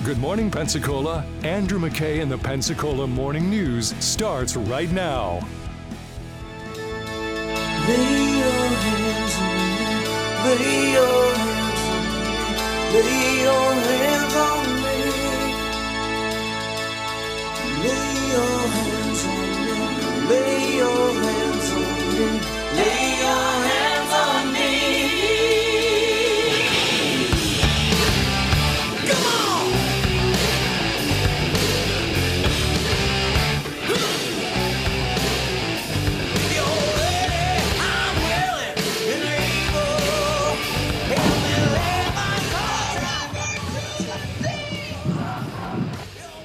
Good morning, Pensacola. Andrew McKay and the Pensacola Morning News starts right now. Lay your hands on me. Lay your hands on me. Lay your hands on me. Lay your hands on me. Lay your hands on me. Lay your hands on me. Come on! If you're ready, I'm willing and able. Help me lay my cards to the sea. You're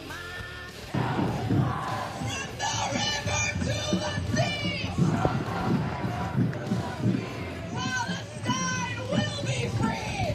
mine. From the river to the sea. Palestine will be free.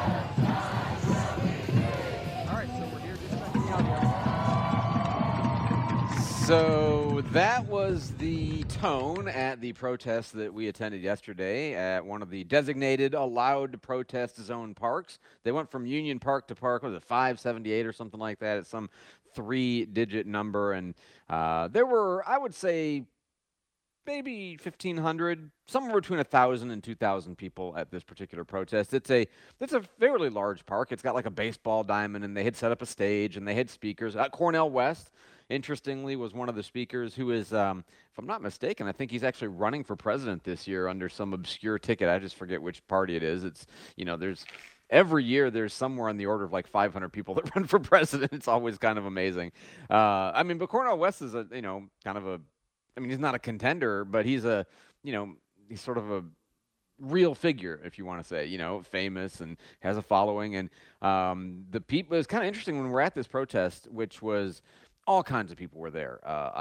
So that was the tone at the protest that we attended yesterday at one of the designated allowed protest zone parks. They went from Union Park to Park, was it 578 or something like that? It's some 3-digit number. And there were, I would say, maybe 1,500, somewhere between 1,000 and 2,000 people at this particular protest. It's a fairly large park. It's got like a baseball diamond, and they had set up a stage, and they had speakers. Cornel West, interestingly, was one of the speakers who is, if I'm not mistaken, I think he's actually running for president this year under some obscure ticket. I just forget which party it is. It's, there's every year there's somewhere on the order of like 500 people that run for president. It's always kind of amazing. But Cornel West is he's not a contender, but he's he's sort of a real figure, if you want to say, famous and has a following. And the people, it was kind of interesting when we're at this protest, which was all kinds of people were there.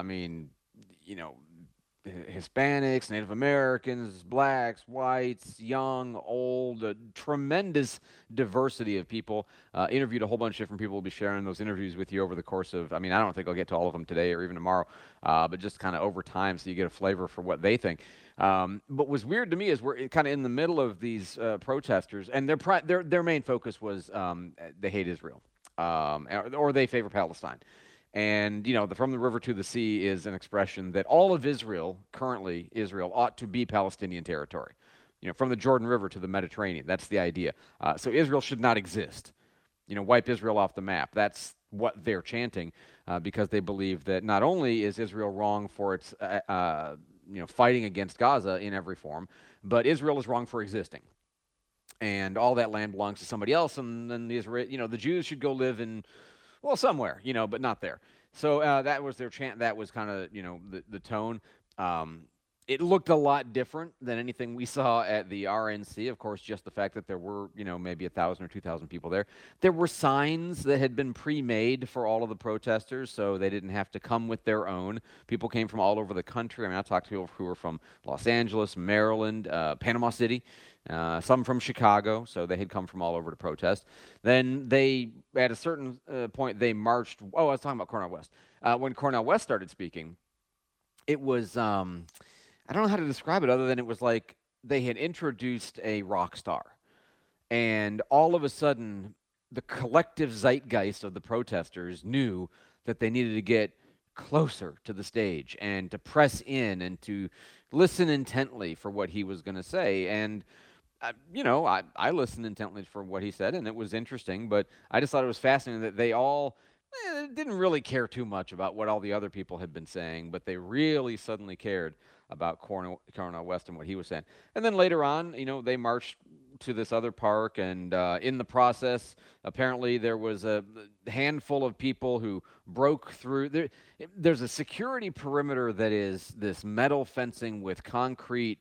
Hispanics, Native Americans, blacks, whites, young, old, a tremendous diversity of people. Interviewed a whole bunch of different people. We'll be sharing those interviews with you over the course of, I don't think I'll get to all of them today or even tomorrow, but just kind of over time so you get a flavor for what they think. But what's weird to me is we're kind of in the middle of these protesters, and their main focus was they hate Israel, or they favor Palestine. And, from the river to the sea is an expression that all of Israel, currently Israel, ought to be Palestinian territory. From the Jordan River to the Mediterranean. That's the idea. So Israel should not exist. Wipe Israel off the map. That's what they're chanting because they believe that not only is Israel wrong for its, fighting against Gaza in every form, but Israel is wrong for existing. And all that land belongs to somebody else, and then the Jews should go live in, somewhere, but not there. So that was their chant. That was kind of, the tone. It looked a lot different than anything we saw at the RNC. Of course, just the fact that there were, maybe 1,000 or 2,000 people there. There were signs that had been pre-made for all of the protesters, so they didn't have to come with their own. People came from all over the country. I talked to people who were from Los Angeles, Maryland, Panama City. Some from Chicago, so they had come from all over to protest. Then they, at a certain point, they marched. I was talking about Cornel West. When Cornel West started speaking, it was, I don't know how to describe it other than it was like they had introduced a rock star. And all of a sudden, the collective zeitgeist of the protesters knew that they needed to get closer to the stage and to press in and to listen intently for what he was going to say. And I listened intently for what he said, and it was interesting, but I just thought it was fascinating that they all didn't really care too much about what all the other people had been saying, but they really suddenly cared about Cornel West and what he was saying. And then later on, they marched to this other park, and in the process, apparently there was a handful of people who broke through. There's a security perimeter that is this metal fencing with concrete,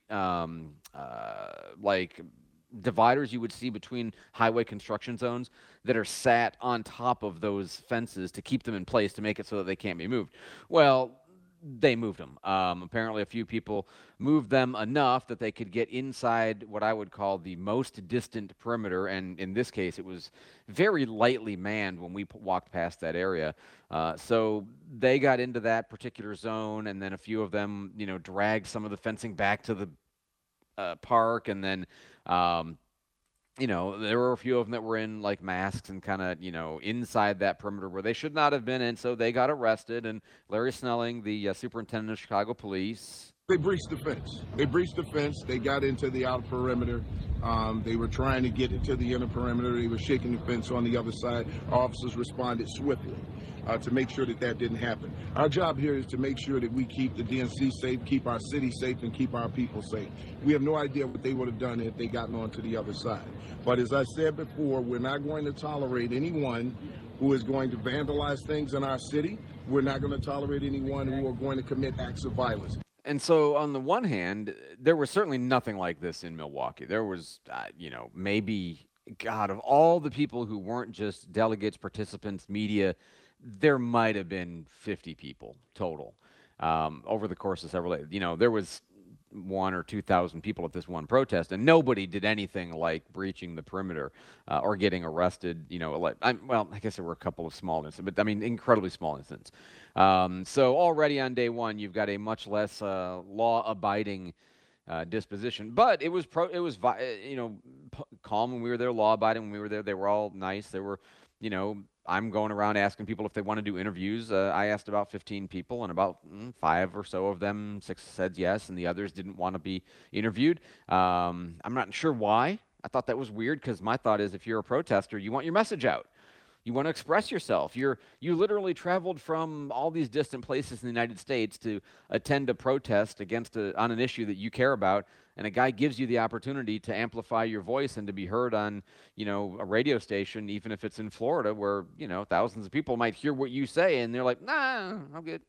like dividers you would see between highway construction zones that are sat on top of those fences to keep them in place to make it so that they can't be moved. Well, they moved them. Apparently, a few people moved them enough that they could get inside what I would call the most distant perimeter. And in this case, it was very lightly manned when we walked past that area. So they got into that particular zone, and then a few of them, dragged some of the fencing back to the park, and then there were a few of them that were in like masks and kind of, inside that perimeter where they should not have been in. So they got arrested. And Larry Snelling, the superintendent of Chicago police. They breached the fence. They got into the outer perimeter. They were trying to get into the inner perimeter. They were shaking the fence on the other side. Officers responded swiftly to make sure that didn't happen. Our job here is to make sure that we keep the DNC safe, keep our city safe, and keep our people safe. We have no idea what they would have done if they gotten onto the other side. But as I said before, we're not going to tolerate anyone who is going to vandalize things in our city. We're not going to tolerate anyone who are going to commit acts of violence. And so, on the one hand, there was certainly nothing like this in Milwaukee. There was, maybe, God, of all the people who weren't just delegates, participants, media, there might have been 50 people total over the course of several days. There was 1,000 or 2,000 people at this one protest, and nobody did anything like breaching the perimeter or getting arrested. I guess there were a couple of small incidents, but incredibly small incidents. So already on day one, you've got a much less law-abiding disposition. But it was calm when we were there, law-abiding when we were there. They were all nice. They were, I'm going around asking people if they want to do interviews. I asked about 15 people, and about 5 or so of them, 6 said yes, and the others didn't want to be interviewed. I'm not sure why. I thought that was weird because my thought is if you're a protester, you want your message out. You want to express yourself. You literally traveled from all these distant places in the United States to attend a protest on an issue that you care about, and a guy gives you the opportunity to amplify your voice and to be heard on, a radio station, even if it's in Florida, where thousands of people might hear what you say, and they're like, "Nah, I'm good."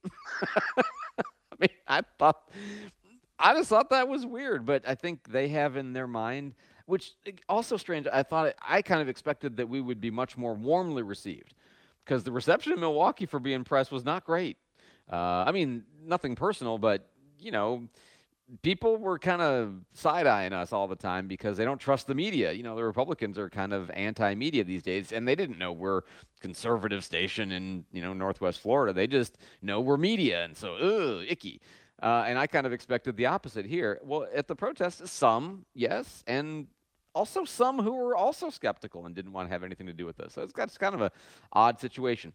I just thought that was weird, but I think they have in their mind. Which also strange. I kind of expected that we would be much more warmly received, because the reception in Milwaukee for being pressed was not great. Nothing personal, but people were kind of side-eyeing us all the time because they don't trust the media. The Republicans are kind of anti-media these days, and they didn't know we're a conservative station in Northwest Florida. They just know we're media, and so icky. And I kind of expected the opposite here. Well, at the protest, some, yes, and also some who were also skeptical and didn't want to have anything to do with this. So it's kind of an odd situation.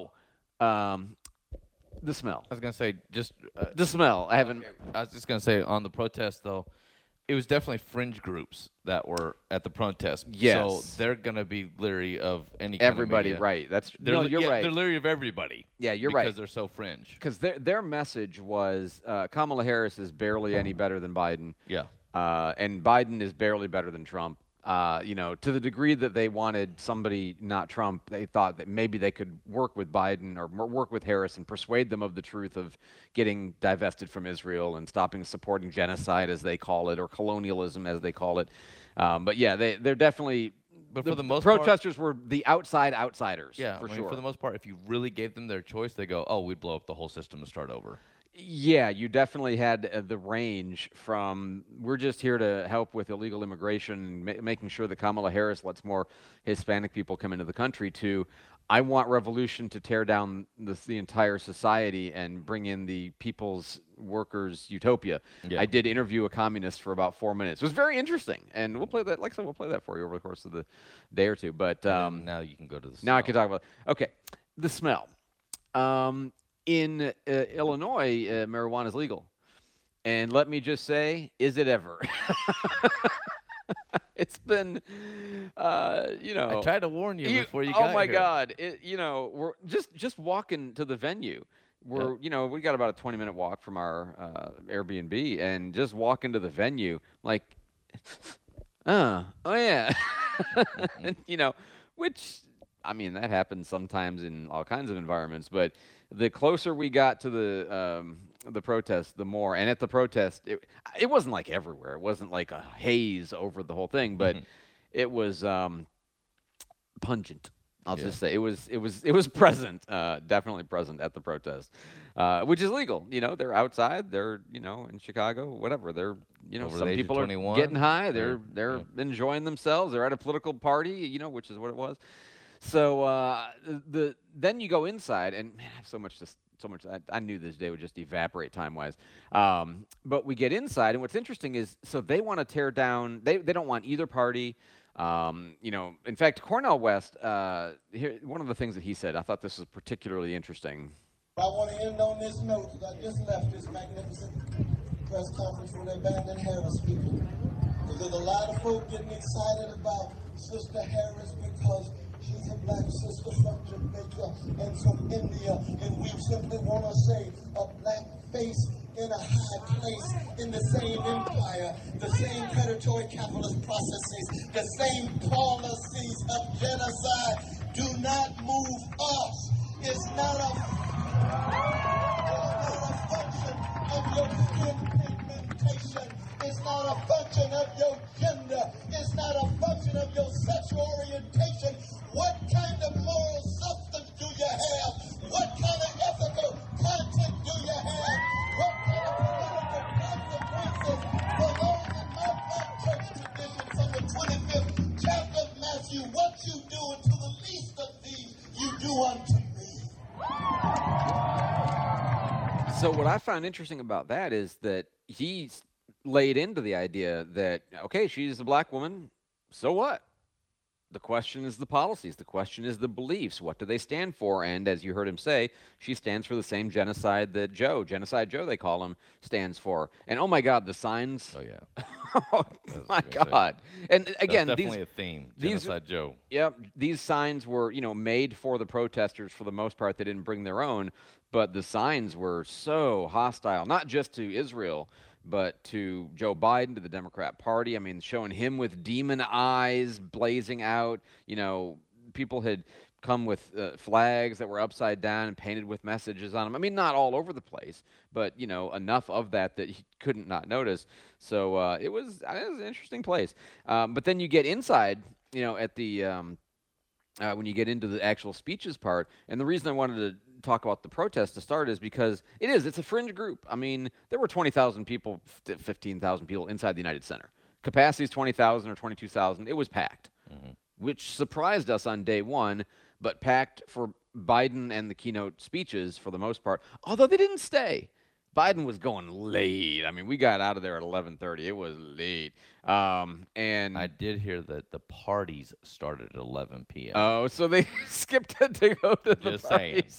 The smell. I was going to say, the smell. I was just going to say, on the protest, though, it was definitely fringe groups that were at the protest. Yes. So they're going to be leery of everybody, kind of right. You're right. They're leery of everybody. Yeah, you're right. Because they're so fringe. Because their message was Kamala Harris is barely any better than Biden. Yeah. And Biden is barely better than Trump. To the degree that they wanted somebody not Trump, they thought that maybe they could work with Biden or work with Harris and persuade them of the truth of getting divested from Israel and stopping supporting genocide, as they call it, or colonialism, as they call it. But yeah, they're definitely. But for the most protesters were the outsiders. Yeah, for sure. For the most part, if you really gave them their choice, they go, "Oh, we'd blow up the whole system to start over." Yeah, you definitely had the range from we're just here to help with illegal immigration, making sure that Kamala Harris lets more Hispanic people come into the country, to I want revolution to tear down the entire society and bring in the people's workers' utopia. Yeah. I did interview a communist for about 4 minutes. It was very interesting, and we'll play that. Like I said, we'll play that for you over the course of the day or two. But now you can go to the smell. Now I can talk about okay, the smell. In Illinois, marijuana is legal. And let me just say, is it ever? It's been, I tried to warn you before you got here. Oh, my God. We're just walking to the venue. We got about a 20-minute walk from our Airbnb, and just walking to the venue, like, oh, yeah. Which, that happens sometimes in all kinds of environments, but the closer we got to the protest, the more. And at the protest, it wasn't like everywhere. It wasn't like a haze over the whole thing, but it was pungent. I'll just say it was present, definitely present at the protest, which is legal. They're outside. They're in Chicago, whatever. They're over some people are getting high. They're enjoying themselves. They're at a political party, which is what it was. So then you go inside, and man, I have so much. I knew this day would just evaporate time-wise. But we get inside, and what's interesting is, so they want to tear down. They don't want either party. In fact, Cornel West, here, one of the things that he said, I thought this was particularly interesting. I want to end on this note because I just left this magnificent press conference where they abandoned Harris speaking. Because there's a lot of folk getting excited about Sister Harris because she's a black sister from Jamaica and from India. And we simply want to say a black face in a high place in the same empire, the same predatory capitalist processes, the same policies of genocide do not move us. It's not a function of your skin pigmentation. It's not a function of your gender. It's not a function of your sexual orientation. What kind of moral substance do you have? What kind of ethical content do you have? What kind of political consequences for those in my black church tradition from the 25th chapter of Matthew? What you do unto the least of these, you do unto me. So what I found interesting about that is that he laid into the idea that, okay, she's a black woman, so what? The question is the policies. The question is the beliefs. What do they stand for? And as you heard him say, she stands for the same genocide that Genocide Joe, they call him, stands for. And oh my God, the signs. Oh, yeah. Oh my God. And again, that's definitely a theme. Genocide Joe. Yep. These signs were, made for the protesters for the most part. They didn't bring their own, but the signs were so hostile, not just to Israel, but to Joe Biden, to the Democrat Party. I mean, showing him with demon eyes blazing out. People had come with flags that were upside down and painted with messages on them. I mean, not all over the place, but, enough of that he couldn't not notice. So it was an interesting place. But then you get inside, at the when you get into the actual speeches part, and the reason I wanted to talk about the protest to start is because it's a fringe group. I mean, there were 20,000 people, 15,000 people inside the United Center. Capacity is 20,000 or 22,000. It was packed, which surprised us on day one, but packed for Biden and the keynote speeches for the most part, although they didn't stay. Biden was going late. I mean, we got out of there at 11:30. It was late. And I did hear that the parties started at 11 p.m. Oh, so they skipped it to go to the Just parties.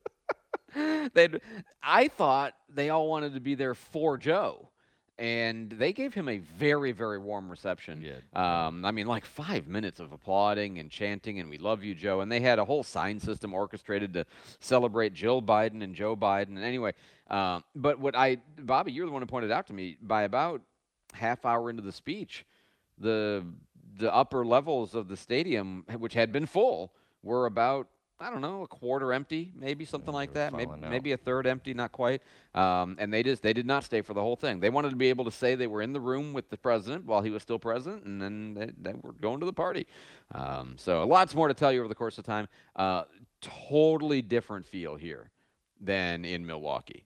I thought they all wanted to be there for Joe, and they gave him a very, very warm reception. Yeah. I mean, like 5 minutes of applauding and chanting, and we love you, Joe. And they had a whole sign system orchestrated to celebrate Jill Biden and Joe Biden. And anyway, but Bobby, you're the one who pointed out to me, by about half hour into the speech, the upper levels of the stadium, which had been full, were about, I don't know, a quarter empty, maybe something like that. Maybe a third empty, not quite. And they did not stay for the whole thing. They wanted to be able to say they were in the room with the president while he was still president, and then they were going to the party. So lots more to tell you over the course of time. Totally different feel here than in Milwaukee.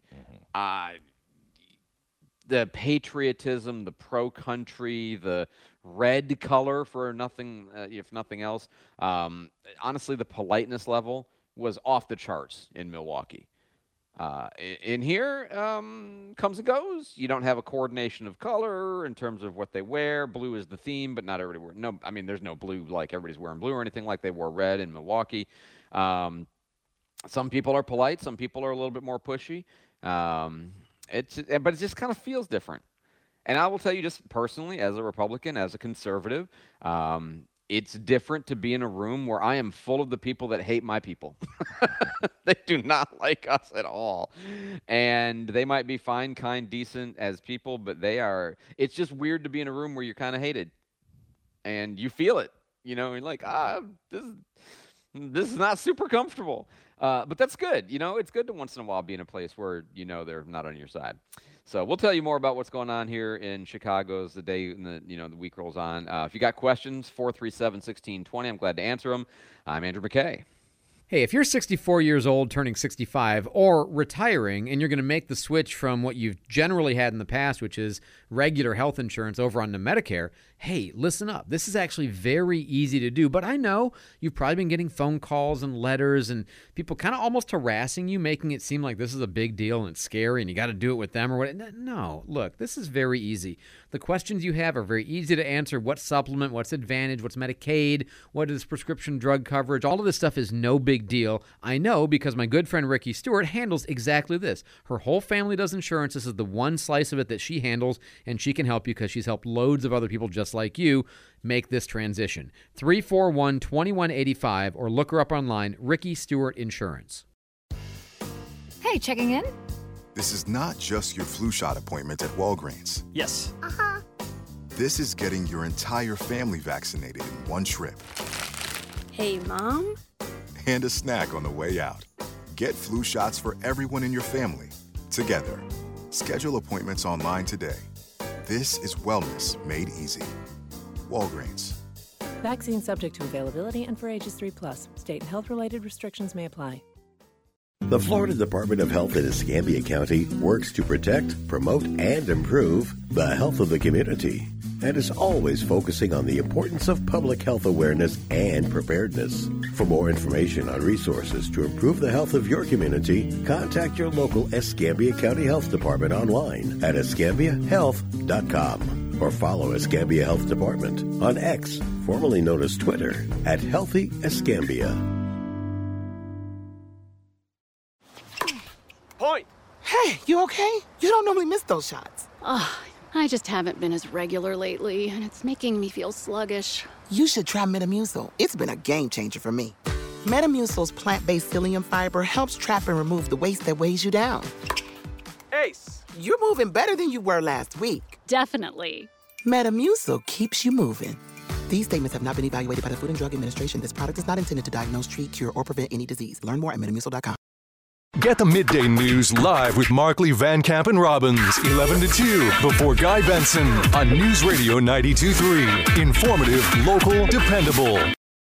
The patriotism, the pro-country, the red color for nothing, if nothing else. Honestly, the politeness level was off the charts in Milwaukee. In here, comes and goes. You don't have a coordination of color in terms of what they wear. Blue is the theme, but not everybody wears. No, I mean, there's no blue like everybody's wearing blue or anything like they wore red in Milwaukee. Some people are polite. Some people are a little bit more pushy. But it just kind of feels different. And I will tell you, just personally, as a Republican, as a conservative, it's different to be in a room where I am full of the people that hate my people. They do not like us at all. And they might be fine, kind, decent as people, but it's just weird to be in a room where you're kind of hated. And you feel it. You're like, this is not super comfortable. But that's good. It's good to once in a while be in a place where they're not on your side. So we'll tell you more about what's going on here in Chicago as the day and the week rolls on. If you got questions, 437-1620. I'm glad to answer them. I'm Andrew McKay. Hey, if you're 64 years old, turning 65, or retiring, and you're going to make the switch from what you've generally had in the past, which is regular health insurance, over onto Medicare, hey, listen up. This is actually very easy to do. But I know you've probably been getting phone calls and letters and people kind of almost harassing you, making it seem like this is a big deal and it's scary and you got to do it with them or what. No, look, this is very easy. The questions you have are very easy to answer. What supplement, what's Advantage, what's Medicaid, what is prescription drug coverage? All of this stuff is no big deal. I know because my good friend Ricky Stewart handles exactly this. Her whole family does insurance. This is the one slice of it that she handles, and she can help you because she's helped loads of other people just like you make this transition. 341-2185 or look her up online, Ricky Stewart Insurance. Hey, checking in? This is not just your flu shot appointment at Walgreens. Yes. Uh-huh. This is getting your entire family vaccinated in one trip. Hey, Mom? And a snack on the way out. Get flu shots for everyone in your family, together. Schedule appointments online today. This is wellness made easy. Walgreens. Vaccine subject to availability and for ages 3+. State and health-related restrictions may apply. The Florida Department of Health in Escambia County works to protect, promote, and improve the health of the community and is always focusing on the importance of public health awareness and preparedness. For more information on resources to improve the health of your community, contact your local Escambia County Health Department online at escambiahealth.com or follow Escambia Health Department on X, formerly known as Twitter, at Healthy Escambia. Point. Hey, you okay? You don't normally miss those shots. I just haven't been as regular lately, and it's making me feel sluggish. You should try Metamucil. It's been a game changer for me. Metamucil's plant-based psyllium fiber helps trap and remove the waste that weighs you down. Ace. You're moving better than you were last week. Definitely. Metamucil keeps you moving. These statements have not been evaluated by the Food and Drug Administration. This product is not intended to diagnose, treat, cure, or prevent any disease. Learn more at Metamucil.com. Get the midday news live with Markley, Van Camp, and Robbins, 11 to 2, before Guy Benson on News Radio 92.3. Informative, local, dependable.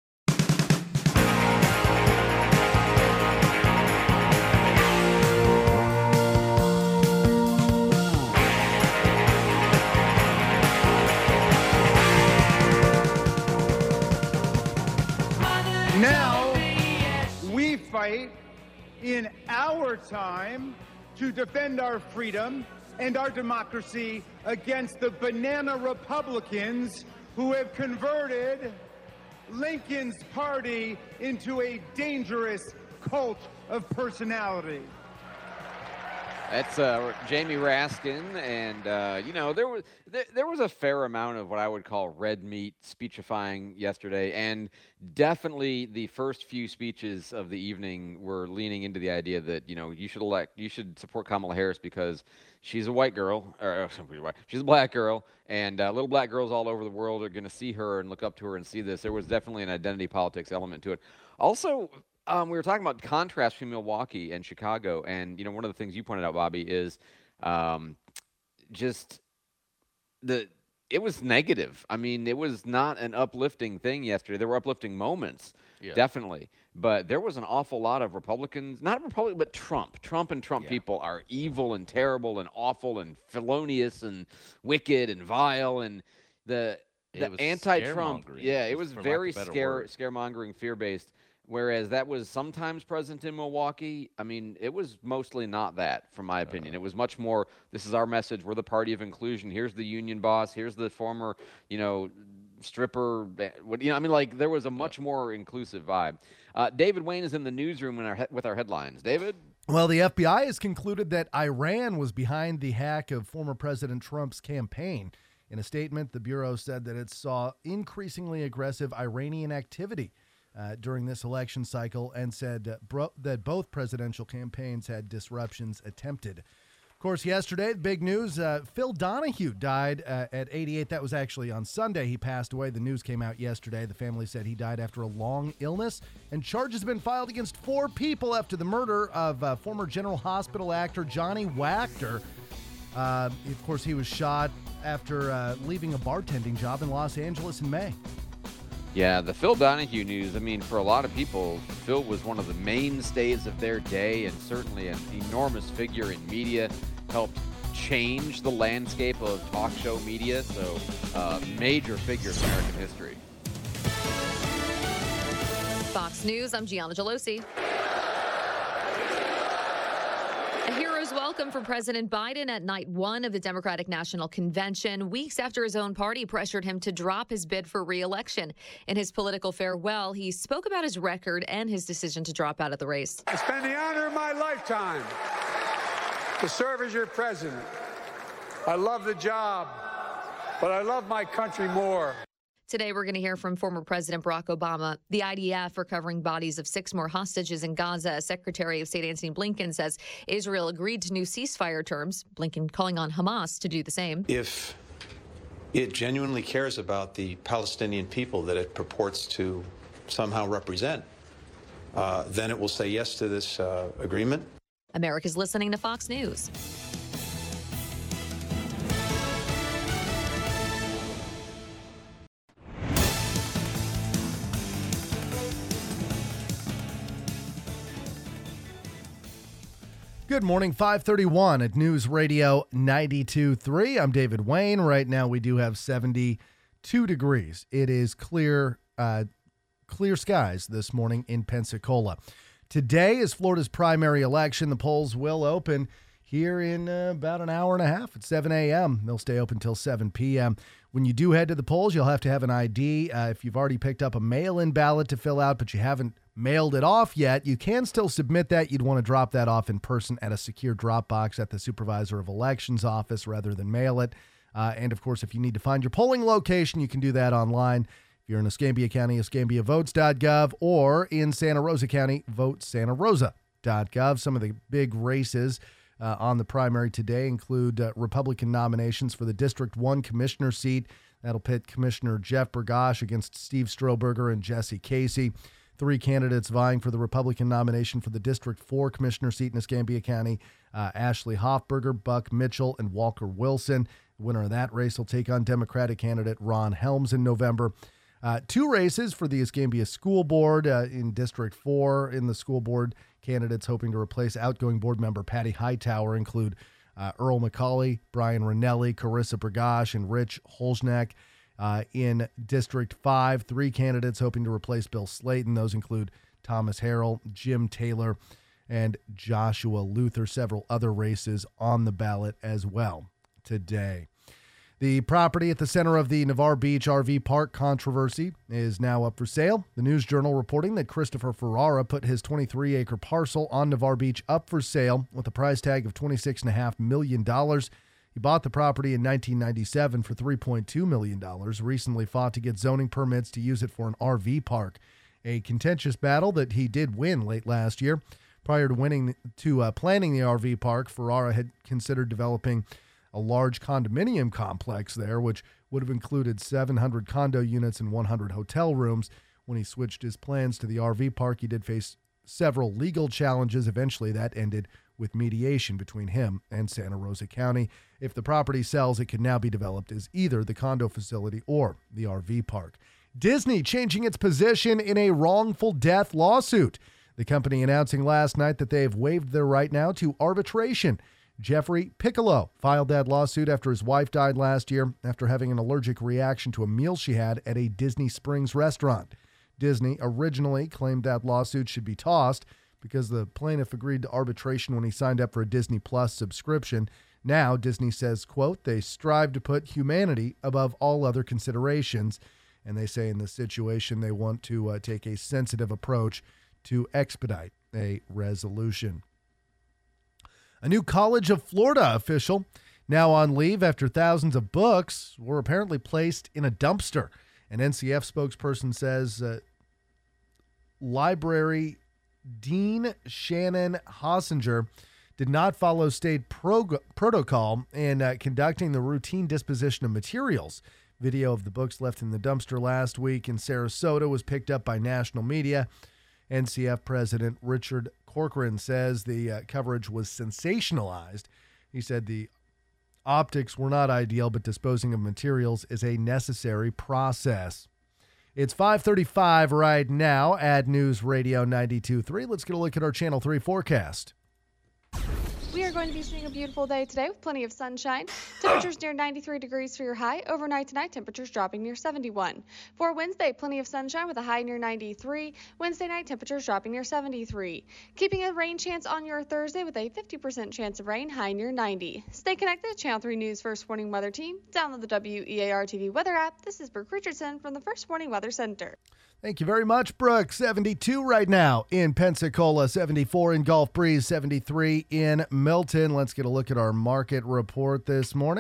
Now we fight in our time to defend our freedom and our democracy against the banana Republicans who have converted Lincoln's party into a dangerous cult of personality. That's Jamie Raskin, and there was a fair amount of what I would call red meat speechifying yesterday, and definitely the first few speeches of the evening were leaning into the idea that you should support Kamala Harris because she's a white girl, or she's a black girl, and little black girls all over the world are going to see her and look up to her and see this. There was definitely an identity politics element to it. Also, we were talking about contrast between Milwaukee and Chicago, and one of the things you pointed out, Bobby, is it was negative. I mean, it was not an uplifting thing yesterday. There were uplifting moments, definitely, but there was an awful lot of Republicans, not Republicans, but Trump and Trump people are evil and terrible and awful and felonious and wicked and vile, and the anti-Trump, it was very scaremongering, fear-based. Whereas that was sometimes present in Milwaukee. I mean, it was mostly not that, from my opinion. It was much more, this is our message. We're the party of inclusion. Here's the union boss. Here's the former, stripper. There was a much more inclusive vibe. David Wayne is in the newsroom with our headlines. David? Well, the FBI has concluded that Iran was behind the hack of former President Trump's campaign. In a statement, the Bureau said that it saw increasingly aggressive Iranian activity during this election cycle and said that both presidential campaigns had disruptions attempted. Of course, yesterday, the big news, Phil Donahue died at 88. That was actually on Sunday. He passed away. The news came out yesterday. The family said he died after a long illness, and charges have been filed against 4 people after the murder of former General Hospital actor Johnny Wachter. Of course, he was shot after leaving a bartending job in Los Angeles in May. Yeah, the Phil Donahue news, I mean, for a lot of people, Phil was one of the mainstays of their day and certainly an enormous figure in media, helped change the landscape of talk show media. So, major figure in American history. Fox News, I'm Gianna Gelosi. A hero's welcome for President Biden at night one of the Democratic National Convention, weeks after his own party pressured him to drop his bid for re-election. In his political farewell, he spoke about his record and his decision to drop out of the race. It's been the honor of my lifetime to serve as your president. I love the job, but I love my country more. Today, we're going to hear from former President Barack Obama. The IDF recovering bodies of 6 more hostages in Gaza. Secretary of State Antony Blinken says Israel agreed to new ceasefire terms. Blinken calling on Hamas to do the same. If it genuinely cares about the Palestinian people that it purports to somehow represent, then it will say yes to this agreement. America's listening to Fox News. Good morning, 531 at News Radio 92.3. I'm David Wayne. Right now we do have 72 degrees. It is clear skies this morning in Pensacola. Today is Florida's primary election. The polls will open here in about an hour and a half at 7 a.m. They'll stay open until 7 p.m. When you do head to the polls, you'll have to have an ID. If you've already picked up a mail-in ballot to fill out, but you haven't mailed it off yet, you can still submit that. You'd want to drop that off in person at a secure drop box at the Supervisor of Elections office rather than mail it. And, of course, if you need to find your polling location, you can do that online. If you're in Escambia County, escambiavotes.gov, or in Santa Rosa County, votesantarosa.gov. Some of the big races on the primary today include Republican nominations for the District 1 Commissioner seat. That'll pit Commissioner Jeff Bergosh against Steve Stroberger and Jesse Casey. 3 candidates vying for the Republican nomination for the District 4 Commissioner seat in Escambia County, Ashley Hoffberger, Buck Mitchell, and Walker Wilson. The winner of that race will take on Democratic candidate Ron Helms in November. 2 races for the Escambia School Board in District 4. In the school board, candidates hoping to replace outgoing board member Patty Hightower include Earl McCauley, Brian Ranelli, Carissa Bergosh, and Rich Holzneck. In District 5, 3 candidates hoping to replace Bill Slayton. Those include Thomas Harrell, Jim Taylor, and Joshua Luther. Several other races on the ballot as well today. The property at the center of the Navarre Beach RV Park controversy is now up for sale. The News Journal reporting that Christopher Ferrara put his 23-acre parcel on Navarre Beach up for sale with a price tag of $26.5 million. He bought the property in 1997 for $3.2 million, recently fought to get zoning permits to use it for an RV park, a contentious battle that he did win late last year. Prior to planning the RV park, Ferrara had considered developing a large condominium complex there, which would have included 700 condo units and 100 hotel rooms. When he switched his plans to the RV park, he did face several legal challenges. Eventually, that ended with mediation between him and Santa Rosa County. If the property sells, it can now be developed as either the condo facility or the RV park. Disney changing its position in a wrongful death lawsuit. The company announcing last night that they have waived their right now to arbitration. Jeffrey Piccolo filed that lawsuit after his wife died last year after having an allergic reaction to a meal she had at a Disney Springs restaurant. Disney originally claimed that lawsuit should be tossed because the plaintiff agreed to arbitration when he signed up for a Disney Plus subscription. Now, Disney says, quote, they strive to put humanity above all other considerations. And they say in this situation, they want to take a sensitive approach to expedite a resolution. A new College of Florida official now on leave after thousands of books were apparently placed in a dumpster. An NCF spokesperson says Library Dean Shannon Hossinger did not follow state protocol in conducting the routine disposition of materials. Video of the books left in the dumpster last week in Sarasota was picked up by national media. NCF President Richard Corcoran says the coverage was sensationalized. He said the optics were not ideal, but disposing of materials is a necessary process. It's 5:35 right now at News Radio 92.3. Let's get a look at our Channel 3 forecast. We are going to be seeing a beautiful day today with plenty of sunshine. Temperatures near 93 degrees for your high. Overnight tonight, temperatures dropping near 71. For Wednesday, plenty of sunshine with a high near 93. Wednesday night, temperatures dropping near 73. Keeping a rain chance on your Thursday with a 50% chance of rain, high near 90. Stay connected to Channel 3 News First Warning Weather Team. Download the WEAR TV weather app. This is Brooke Richardson from the First Warning Weather Center. Thank you very much, Brooke. 72 right now in Pensacola, 74 in Gulf Breeze, 73 in Milton. Let's get a look at our market report this morning.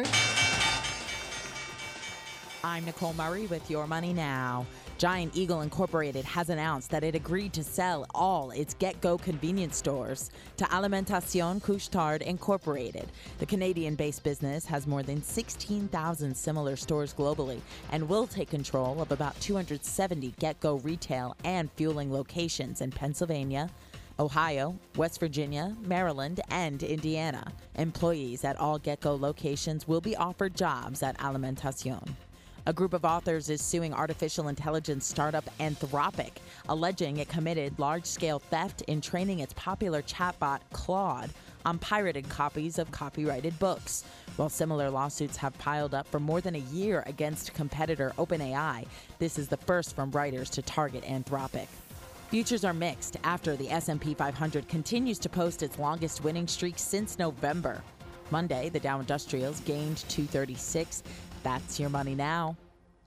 I'm Nicole Murray with Your Money Now. Giant Eagle Incorporated has announced that it agreed to sell all its Get-Go convenience stores to Alimentation Couche-Tard Incorporated. The Canadian-based business has more than 16,000 similar stores globally and will take control of about 270 Get-Go retail and fueling locations in Pennsylvania, Ohio, West Virginia, Maryland, and Indiana. Employees at all Get-Go locations will be offered jobs at Alimentation. A group of authors is suing artificial intelligence startup Anthropic, alleging it committed large-scale theft in training its popular chatbot Claude on pirated copies of copyrighted books. While similar lawsuits have piled up for more than a year against competitor OpenAI, this is the first from writers to target Anthropic. Futures are mixed after the S&P 500 continues to post its longest winning streak since November. Monday, the Dow Industrials gained 236. That's Your Money Now.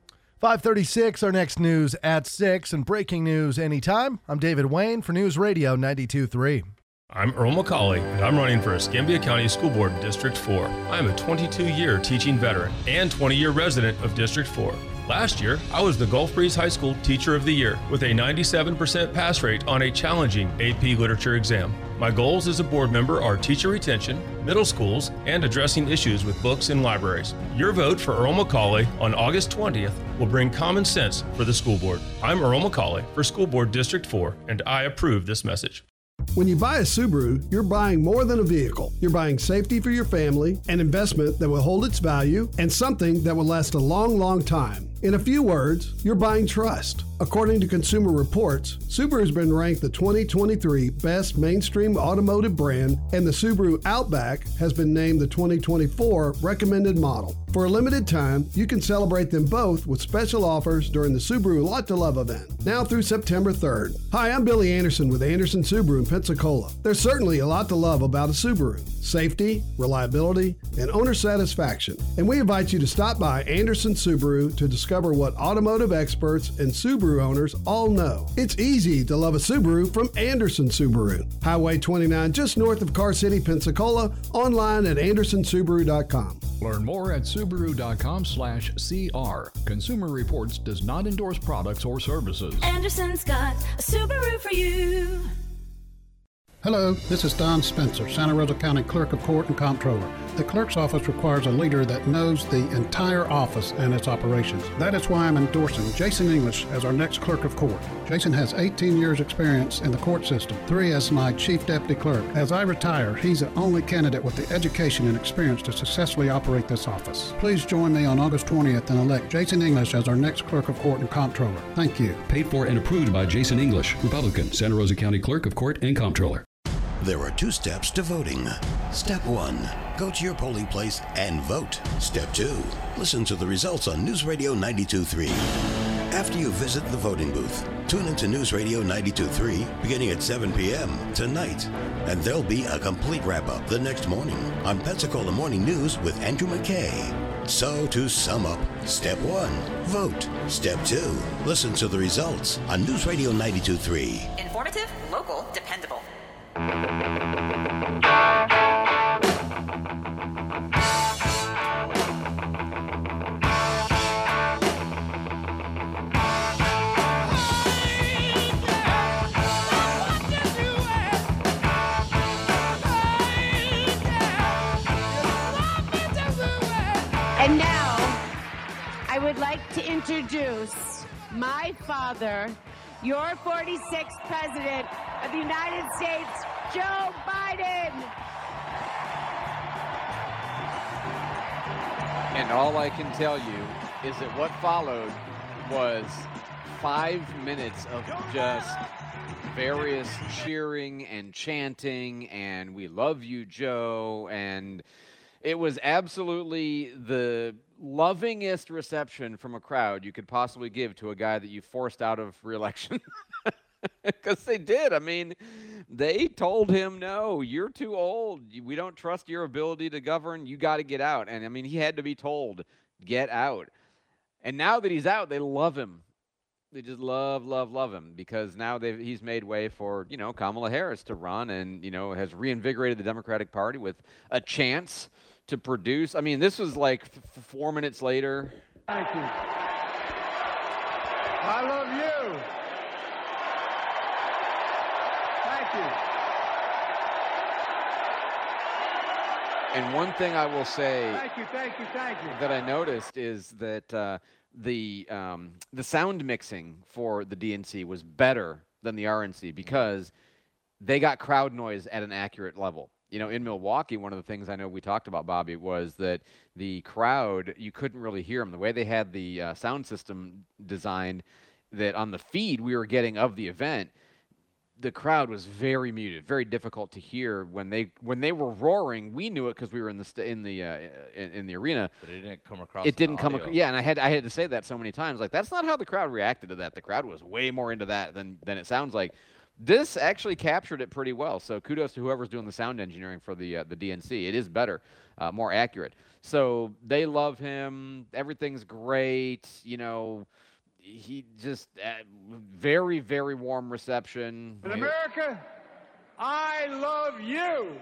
5:36, our next news at 6, and breaking news anytime. I'm David Wayne for News Radio 92.3. I'm Earl McCauley, and I'm running for Escambia County School Board District 4. I'm a 22-year teaching veteran and 20-year resident of District 4. Last year, I was the Gulf Breeze High School Teacher of the Year with a 97% pass rate on a challenging AP Literature exam. My goals as a board member are teacher retention, middle schools, and addressing issues with books and libraries. Your vote for Earl McCauley on August 20th will bring common sense for the school board. I'm Earl McCauley for School Board District 4, and I approve this message. When you buy a Subaru, you're buying more than a vehicle. You're buying safety for your family, an investment that will hold its value, and something that will last a long, long time. In a few words, you're buying trust. According to Consumer Reports, Subaru has been ranked the 2023 best mainstream automotive brand, and the Subaru Outback has been named the 2024 recommended model. For a limited time, you can celebrate them both with special offers during the Subaru Lot to Love event, now through September 3rd. Hi, I'm Billy Anderson with Anderson Subaru in Pensacola. There's certainly a lot to love about a Subaru: safety, reliability, and owner satisfaction. And we invite you to stop by Anderson Subaru to discover what automotive experts and Subaru owners all know. It's easy to love a Subaru from Anderson Subaru. Highway 29, just north of Car City, Pensacola, online at andersonsubaru.com. Learn more at Subaru.com/CR. Consumer Reports does not endorse products or services. Anderson's got a Subaru for you. Hello, this is Don Spencer, Santa Rosa County Clerk of Court and Comptroller. The clerk's office requires a leader that knows the entire office and its operations. That is why I'm endorsing Jason English as our next Clerk of Court. Jason has 18 years experience in the court system, 3 as my Chief Deputy Clerk. As I retire, he's the only candidate with the education and experience to successfully operate this office. Please join me on August 20th and elect Jason English as our next Clerk of Court and Comptroller. Thank you. Paid for and approved by Jason English, Republican, Santa Rosa County Clerk of Court and Comptroller. There are 2 steps to voting. Step 1, go to your polling place and vote. Step 2, listen to the results on News Radio 92.3. After you visit the voting booth, tune into News Radio 92.3 beginning at 7 p.m. tonight. And there'll be a complete wrap-up the next morning on Pensacola Morning News with Andrew McKay. So to sum up, Step 1, vote. Step 2, listen to the results on News Radio 92.3. Informative, local, dependable. And now, I would like to introduce my father, your 46th President of the United States, Joe Biden. And all I can tell you is that what followed was 5 minutes of just various cheering and chanting and "We love you, Joe," and it was absolutely the lovingest reception from a crowd you could possibly give to a guy that you forced out of re-election. Because they did. I mean, they told him, no, you're too old. We don't trust your ability to govern. You got to get out. And, I mean, he had to be told, get out. And now that he's out, they love him. They just love him because now he's made way for, Kamala Harris to run and, has reinvigorated the Democratic Party with a chance to produce. I mean, this was like 4 minutes later. Thank you. I love you. Thank you. And one thing I will say Thank you. that I noticed is that the sound mixing for the DNC was better than the RNC because they got crowd noise at an accurate level. In Milwaukee, one of the things I know we talked about, Bobby, was that the crowd, you couldn't really hear them. The way they had the sound system designed, that on the feed we were getting of the event, the crowd was very muted, very difficult to hear. When they were roaring, we knew it because we were in the arena. But it didn't come across. It didn't come across. Yeah, and I had to say that so many times. Like, that's not how the crowd reacted to that. The crowd was way more into that than it sounds like. This actually captured it pretty well. So kudos to whoever's doing the sound engineering for the DNC. It is better, more accurate. So they love him. Everything's great. He just very, very warm reception. In America, I love you.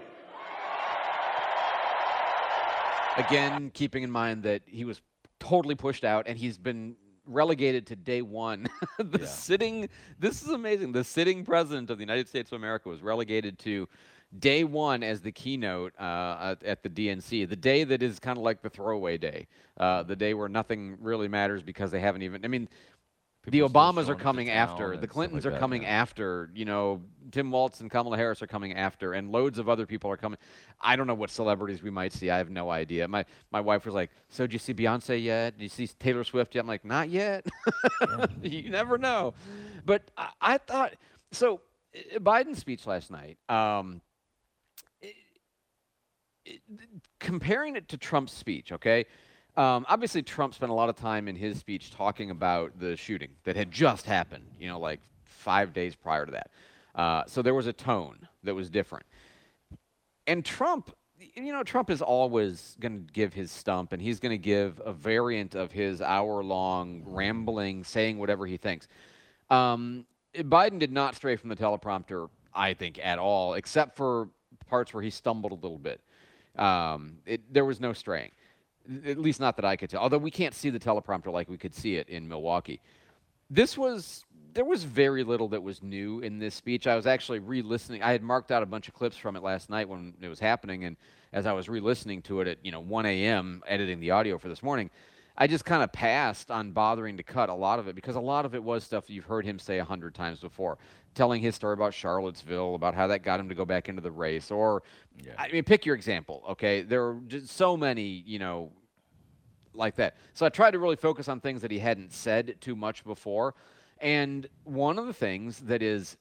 Again, keeping in mind that he was totally pushed out and he's been relegated to day one. This is amazing. The sitting president of the United States of America was relegated to day one as the keynote at the DNC, the day that is kind of like the throwaway day, the day where nothing really matters because they haven't even, the Obamas are coming after, the Clintons are coming after, Tim Walz and Kamala Harris are coming after, and loads of other people are coming. I don't know what celebrities we might see. I have no idea. My wife was like, so did you see Beyonce yet? Did you see Taylor Swift yet? I'm like, not yet. You never know. But I thought, so Biden's speech last night, comparing it to Trump's speech, okay? Obviously, Trump spent a lot of time in his speech talking about the shooting that had just happened, like 5 days prior to that. So there was a tone that was different. And Trump, Trump is always going to give his stump, and he's going to give a variant of his hour-long rambling, saying whatever he thinks. Biden did not stray from the teleprompter, I think, at all, except for parts where he stumbled a little bit. There was no straying. At least not that I could tell. Although we can't see the teleprompter like we could see it in Milwaukee. There was very little that was new in this speech. I was actually re-listening. I had marked out a bunch of clips from it last night when it was happening, and as I was re-listening to it at 1 a.m. editing the audio for this morning, I just kind of passed on bothering to cut a lot of it because a lot of it was stuff you've heard him say 100 times before. Telling his story about Charlottesville, about how that got him to go back into the race, or pick your example. Okay, there are just so many, like that. So I tried to really focus on things that he hadn't said too much before. And one of the things that it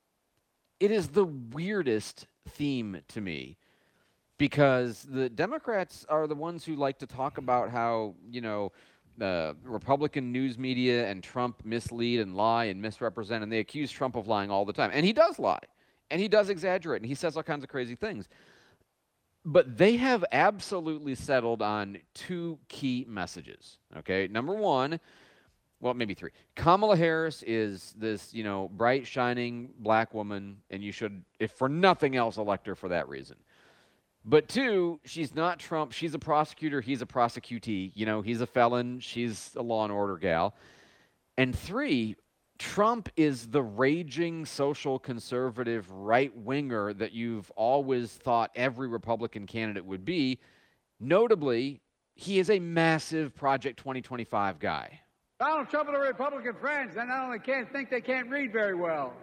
is the weirdest theme to me, because the Democrats are the ones who like to talk about how, the Republican news media and Trump mislead and lie and misrepresent, and they accuse Trump of lying all the time. And he does lie, and he does exaggerate, and he says all kinds of crazy things. But they have absolutely settled on two key messages, okay? Number one, well, maybe three. Kamala Harris is this, bright, shining black woman, and you should, if for nothing else, elect her for that reason. But two, she's not Trump. She's a prosecutor. He's a prosecutee. He's a felon. She's a law and order gal. And three, Trump is the raging social conservative right-winger that you've always thought every Republican candidate would be. Notably, he is a massive Project 2025 guy. Donald Trump and the Republican friends, they not only can't think, they can't read very well.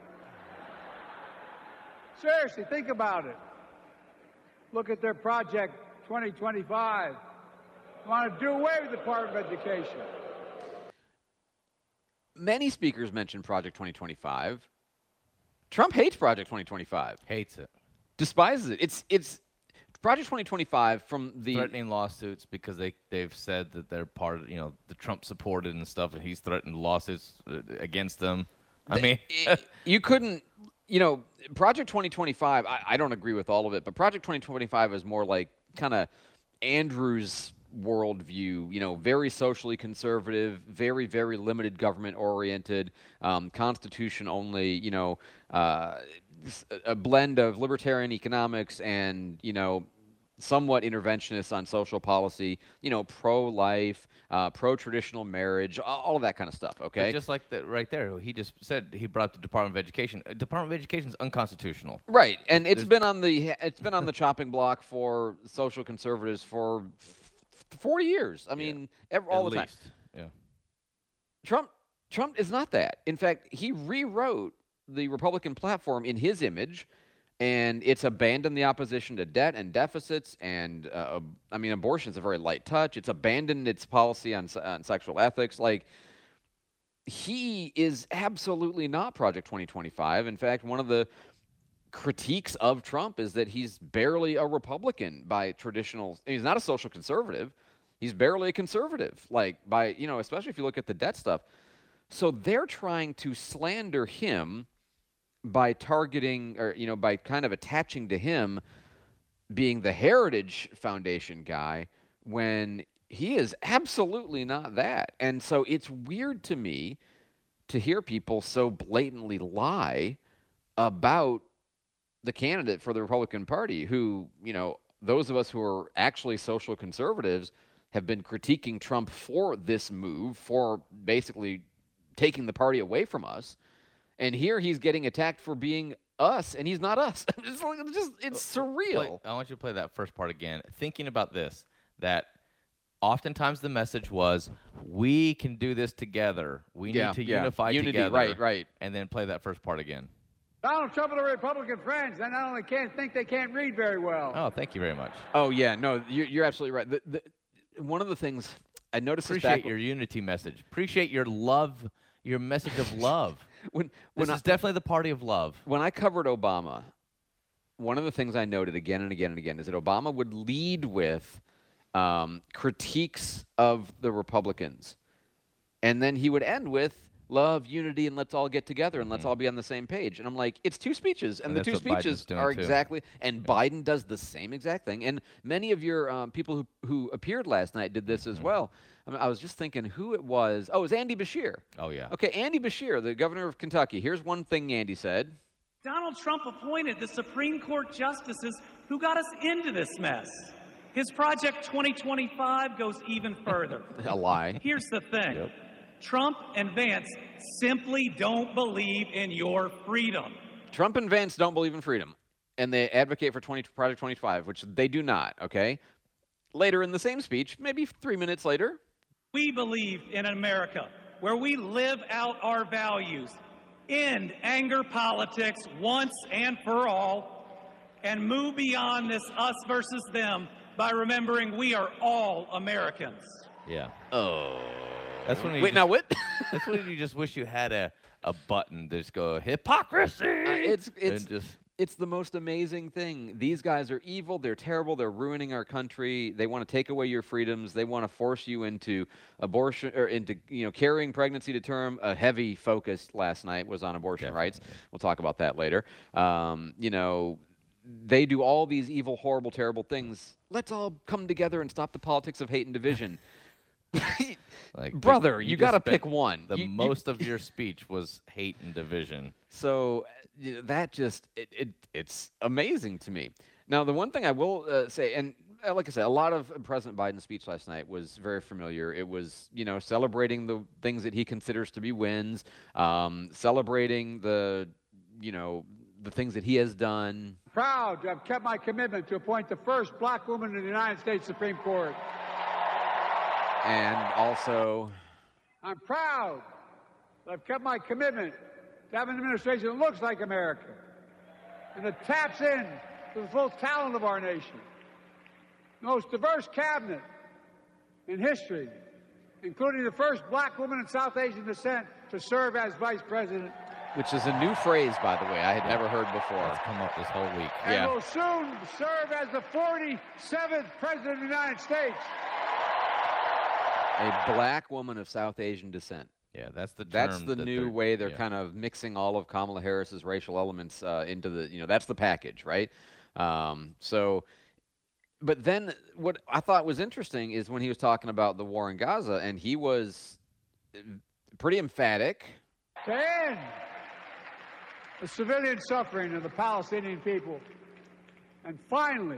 Seriously, think about it. Look at their Project 2025. They want to do away with the Department of Education. Many speakers mention Project 2025. Trump hates Project 2025. Hates it. Despises it. It's Project 2025 from the threatening lawsuits because they've said that they're part of, the Trump supported and stuff, and he's threatened lawsuits against them. You couldn't, Project 2025, I don't agree with all of it, but Project 2025 is more like kind of Andrew's worldview, very socially conservative, very, very limited government oriented, constitution only, a blend of libertarian economics and, somewhat interventionist on social policy, pro-life, pro-traditional marriage, all of that kind of stuff, okay? But just like that right there, he just said he brought up the Department of Education. Department of Education is unconstitutional. Right, and it's been on the chopping block for social conservatives for 40 years. I mean, all the time. Yeah. Trump is not that. In fact, he rewrote the Republican platform in his image, and it's abandoned the opposition to debt and deficits, and abortion is a very light touch. It's abandoned its policy on sexual ethics. Like, he is absolutely not Project 2025. In fact, one of the critiques of Trump is that he's barely a Republican by traditional. He's not a social conservative. He's barely a conservative, especially if you look at the debt stuff. So they're trying to slander him by targeting or, by kind of attaching to him being the Heritage Foundation guy when he is absolutely not that. And so it's weird to me to hear people so blatantly lie about the candidate for the Republican Party who, those of us who are actually social conservatives have been critiquing Trump for this move, for basically taking the party away from us. And here he's getting attacked for being us, and he's not us. It's surreal. I want you to play that first part again. Thinking about this, that oftentimes the message was, we can do this together. We need to unify together. Right. And then play that first part again. Donald Trump and the Republican friends, they not only can't think, they can't read very well. Oh, thank you very much. Oh, yeah. No, you're absolutely right. One of the things I noticed Appreciate your unity message. Appreciate your love, your message of love. This is definitely the party of love. When I covered Obama, one of the things I noted again and again and again is that Obama would lead with critiques of the Republicans. And then he would end with love, unity, and let's all get together and let's all be on the same page. And I'm like, it's two speeches. And the two speeches are exactly, and Biden does the same exact thing. And many of your people who appeared last night did this as well. I was just thinking who it was. Oh, it was Andy Beshear. Oh, yeah. Okay, Andy Beshear, the governor of Kentucky. Here's one thing Andy said. Donald Trump appointed the Supreme Court justices who got us into this mess. His Project 2025 goes even further. A lie. Here's the thing. Yep. Trump and Vance simply don't believe in your freedom. Trump and Vance don't believe in freedom, and they advocate for Project 25, which they do not, okay? Later in the same speech, maybe 3 minutes later. We believe in America where we live out our values, end anger politics once and for all, and move beyond this us versus them by remembering we are all Americans. Yeah. Oh. That's when Wait, now what? That's when you just wish you had a button to just go, hypocrisy! It's the most amazing thing. These guys are evil. They're terrible. They're ruining our country. They want to take away your freedoms. They want to force you into abortion or into carrying pregnancy to term. A heavy focus last night was on abortion rights. We'll talk about that later. They do all these evil, horrible, terrible things. Let's all come together and stop the politics of hate and division. Brother, you got to pick one. Most of your speech was hate and division. So that just it's amazing to me. Now, the one thing I will say, and like I said, a lot of President Biden's speech last night was very familiar. It was, celebrating the things that he considers to be wins, celebrating the things that he has done. Proud to have kept my commitment to appoint the first black woman in the United States Supreme Court. And also, I'm proud that I've kept my commitment to have an administration that looks like America and that taps in to the full talent of our nation. The most diverse cabinet in history, including the first black woman of South Asian descent to serve as vice president. Which is a new phrase, by the way, I had never heard before. It's come up this whole week. And will soon serve as the 47th President of the United States. A black woman of South Asian descent. Yeah, that's the term. That's the new way they're kind of mixing all of Kamala Harris's racial elements into the, that's the package, right? But then what I thought was interesting is when he was talking about the war in Gaza, and he was pretty emphatic. To end the civilian suffering of the Palestinian people, and finally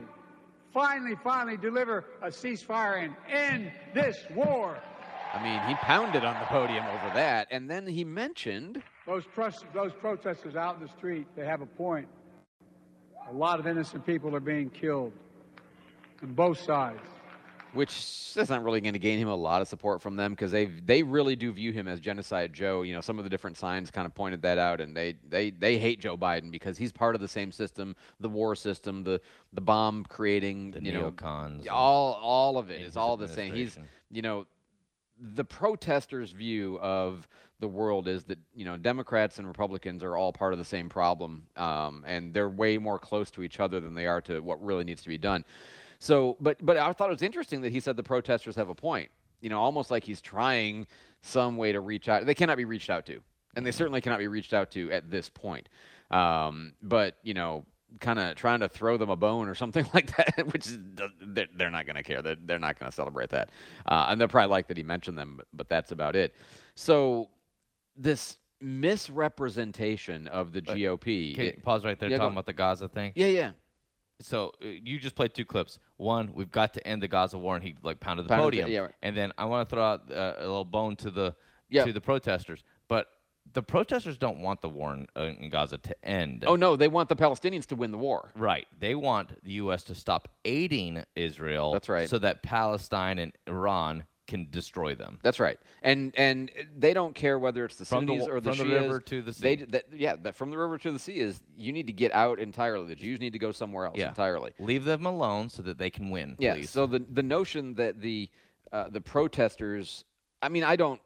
deliver a ceasefire and end this war. I mean, he pounded on the podium over that, and then he mentioned those protesters out in the street. They have a point. A lot of innocent people are being killed on both sides. Which is not really going to gain him a lot of support from them, because they really do view him as Genocide Joe. Some of the different signs kind of pointed that out, and they hate Joe Biden because he's part of the same system, the war system, the bomb creating, the neocons, all of it is all the same. He's, the protesters' view of the world is that Democrats and Republicans are all part of the same problem, and they're way more close to each other than they are to what really needs to be done. So, but I thought it was interesting that he said the protesters have a point, almost like he's trying some way to reach out. They cannot be reached out to, and they certainly cannot be reached out to at this point. But, kind of trying to throw them a bone or something like that, which is, they're not going to care. They're not going to celebrate that. And they'll probably like that he mentioned them, but that's about it. So this misrepresentation of the GOP. Okay, pause right there, talking about the Gaza thing. Yeah. So you just played two clips. One, we've got to end the Gaza war, and he pounded the podium. Right. And then I want to throw out a little bone to the protesters. But the protesters don't want the war in Gaza to end. Oh no, they want the Palestinians to win the war. Right. They want the U.S. to stop aiding Israel. That's right. So that Palestine and Iran can destroy them. That's right. And they don't care whether it's the Sunnis or the Shias. From the river to the sea. From the river to the sea is you need to get out entirely. The Jews need to go somewhere else entirely. Leave them alone so that they can win. Yeah. Please. So the notion that the protesters, I mean,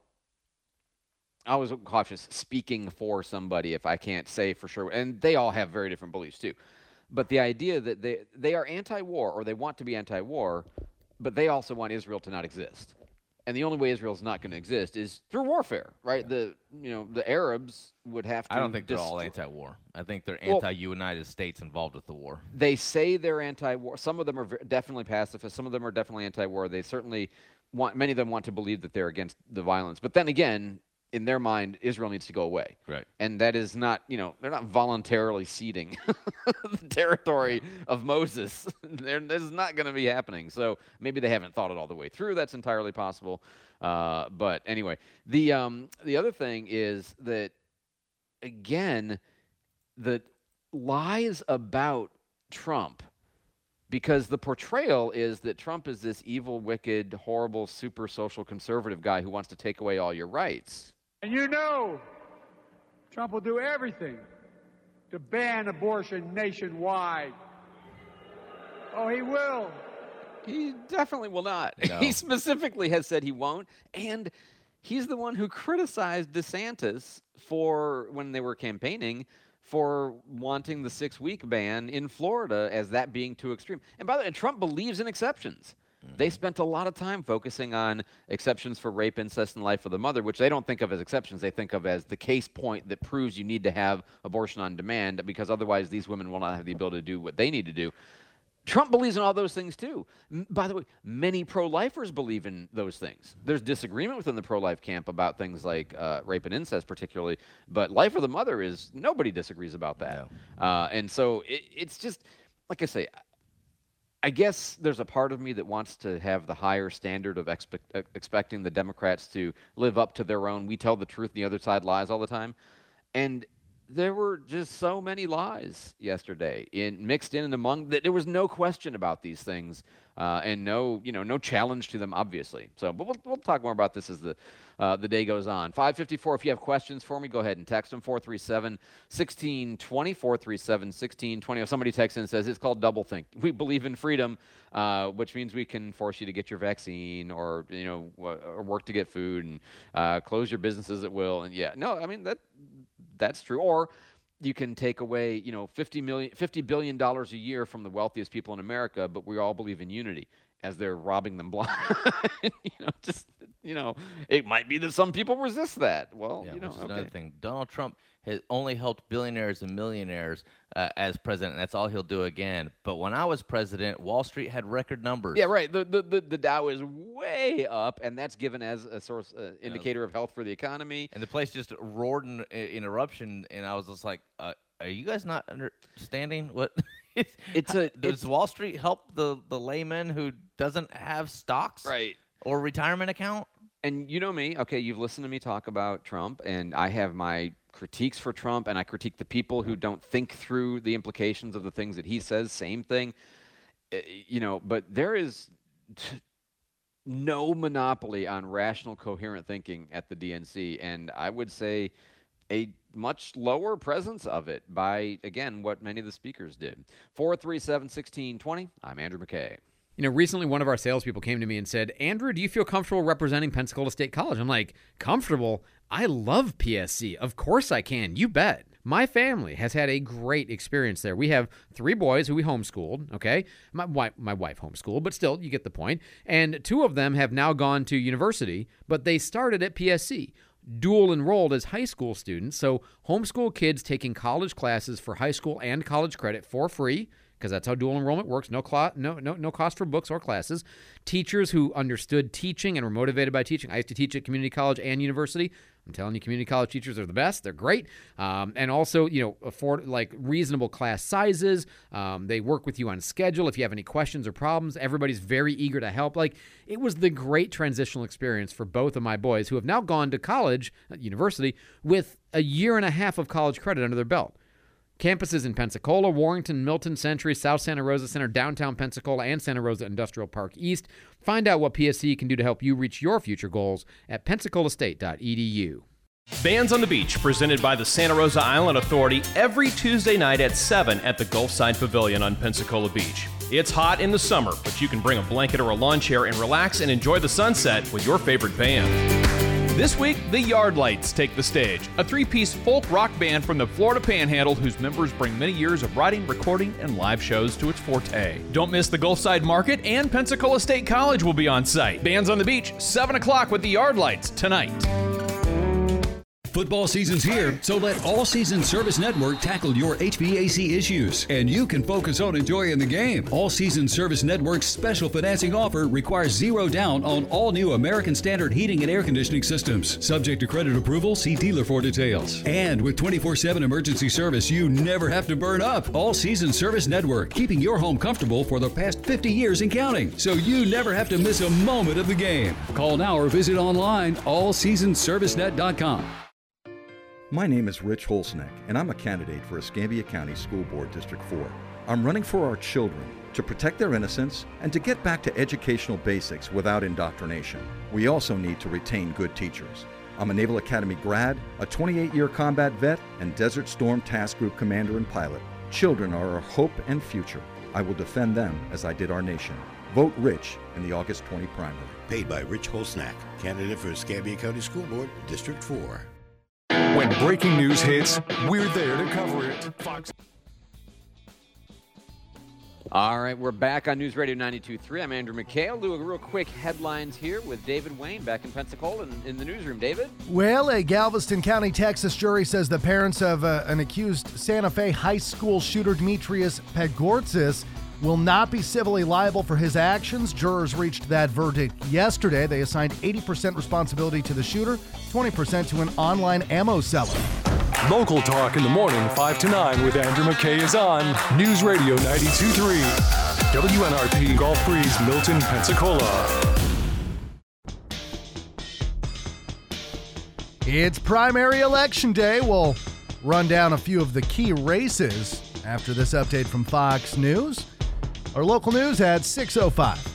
I was cautious speaking for somebody if I can't say for sure, and they all have very different beliefs too. But the idea that they are anti-war, or they want to be anti-war, but they also want Israel to not exist. And the only way Israel's not going to exist is through warfare, right? Yeah. The Arabs would have to. I don't think they're all anti-war. I think they're anti-United States involved with the war. They say they're anti-war. Some of them are definitely pacifist. Some of them are definitely anti-war. They certainly many of them want to believe that they're against the violence. But then again, in their mind, Israel needs to go away. Right. And that is not, they're not voluntarily ceding the territory of Moses. This is not going to be happening. So maybe they haven't thought it all the way through. That's entirely possible. But anyway, the other thing is that, again, the lies about Trump, because the portrayal is that Trump is this evil, wicked, horrible, super social conservative guy who wants to take away all your rights. And Trump will do everything to ban abortion nationwide. Oh, he will. He definitely will not. No. He specifically has said he won't. And he's the one who criticized DeSantis for, when they were campaigning, for wanting the 6-week ban in Florida as that being too extreme. And by the way, Trump believes in exceptions. They spent a lot of time focusing on exceptions for rape, incest, and life of the mother, which they don't think of as exceptions. They think of as the case point that proves you need to have abortion on demand, because otherwise these women will not have the ability to do what they need to do. Trump believes in all those things too. By the way, many pro-lifers believe in those things. There's disagreement within the pro-life camp about things like rape and incest particularly, but life of the mother is, nobody disagrees about that. No. And so it's just, like I say, I guess there's a part of me that wants to have the higher standard of expecting the Democrats to live up to their own, we tell the truth, the other side lies all the time. And there were just so many lies yesterday mixed in and among that. There was no question about these things. and no challenge to them, obviously. So, but we'll talk more about this as the day goes on. 5:54. If you have questions for me, go ahead and text them. 437-1620. 437-1620. If somebody texts in and says it's called doublethink, we believe in freedom, which means we can force you to get your vaccine, or or work to get food, and close your businesses at will. And that's true. Or you can take away, $50 billion a year from the wealthiest people in America, but we all believe in unity as they're robbing them blind. It might be that some people resist that. Well, which is another thing. Donald Trump has only helped billionaires and millionaires as president, and that's all he'll do again. But when I was president, Wall Street had record numbers. Yeah, right. The Dow is way up, and that's given as a source indicator of health for the economy. And the place just roared in eruption, and I was just like, are you guys not understanding what? Does Wall Street help the layman who doesn't have stocks, right, or retirement account? And you know me, okay, you've listened to me talk about Trump, and I have my critiques for Trump, and I critique the people who don't think through the implications of the things that he says. Same thing, but there is no monopoly on rational, coherent thinking at the DNC, and I would say a much lower presence of it by, again, what many of the speakers did. 437-1620. I'm Andrew McKay. Recently one of our salespeople came to me and said, Andrew, do you feel comfortable representing Pensacola State College? I'm like, comfortable? I love PSC. Of course I can. You bet. My family has had a great experience there. We have 3 boys who we homeschooled, okay? My wife homeschooled, but still, you get the point. And 2 of them have now gone to university, but they started at PSC. Dual enrolled as high school students, so homeschool kids taking college classes for high school and college credit for free, because that's how dual enrollment works. No cost for books or classes. Teachers who understood teaching and were motivated by teaching. I used to teach at community college and university. I'm telling you, community college teachers are the best. They're great. And also, afford reasonable class sizes. They work with you on schedule. If you have any questions or problems, everybody's very eager to help. It was the great transitional experience for both of my boys who have now gone to college, university, with a year and a half of college credit under their belt. Campuses in Pensacola, Warrington, Milton, Century, South Santa Rosa Center, downtown Pensacola, and Santa Rosa Industrial Park East. Find out what PSC can do to help you reach your future goals at pensacolaState.edu. Bands on the Beach, presented by the Santa Rosa Island Authority, every Tuesday night at 7 at the Gulfside Pavilion on Pensacola Beach. It's hot in the summer, but you can bring a blanket or a lawn chair and relax and enjoy the sunset with your favorite band. This week, the Yardlights take the stage, a 3-piece folk rock band from the Florida Panhandle whose members bring many years of writing, recording, and live shows to its forte. Don't miss the Gulfside Market, and Pensacola State College will be on site. Bands on the Beach, 7 o'clock with the Yardlights tonight. Football season's here, so let All Season Service Network tackle your HVAC issues, and you can focus on enjoying the game. All Season Service Network's special financing offer requires 0 down on all new American Standard heating and air conditioning systems. Subject to credit approval, see dealer for details. And with 24/7 emergency service, you never have to burn up. All Season Service Network, keeping your home comfortable for the past 50 years and counting, so you never have to miss a moment of the game. Call now or visit online, allseasonservicenet.com. My name is Rich Holsneck, and I'm a candidate for Escambia County School Board District 4. I'm running for our children, to protect their innocence, and to get back to educational basics without indoctrination. We also need to retain good teachers. I'm a Naval Academy grad, a 28-year combat vet, and Desert Storm Task Group commander and pilot. Children are our hope and future. I will defend them as I did our nation. Vote Rich in the August 20 primary. Paid by Rich Holsnack, candidate for Escambia County School Board, District 4. When breaking news hits, we're there to cover it. Fox. All right, we're back on News Radio 92.3. I'm Andrew McKay. I'll do a real quick headlines here with David Wayne back in Pensacola in the newsroom. David? Well, a Galveston County, Texas jury says the parents of an accused Santa Fe high school shooter, Demetrius Pagortzis, will not be civilly liable for his actions. Jurors reached that verdict yesterday. They assigned 80% responsibility to the shooter, 20% to an online ammo seller. Local talk in the morning, 5 to 9 with Andrew McKay is on News Radio 92.3. WNRP Gulf Breeze, Milton, Pensacola. It's primary election day. We'll run down a few of the key races after this update from Fox News. Our local news at 6:05.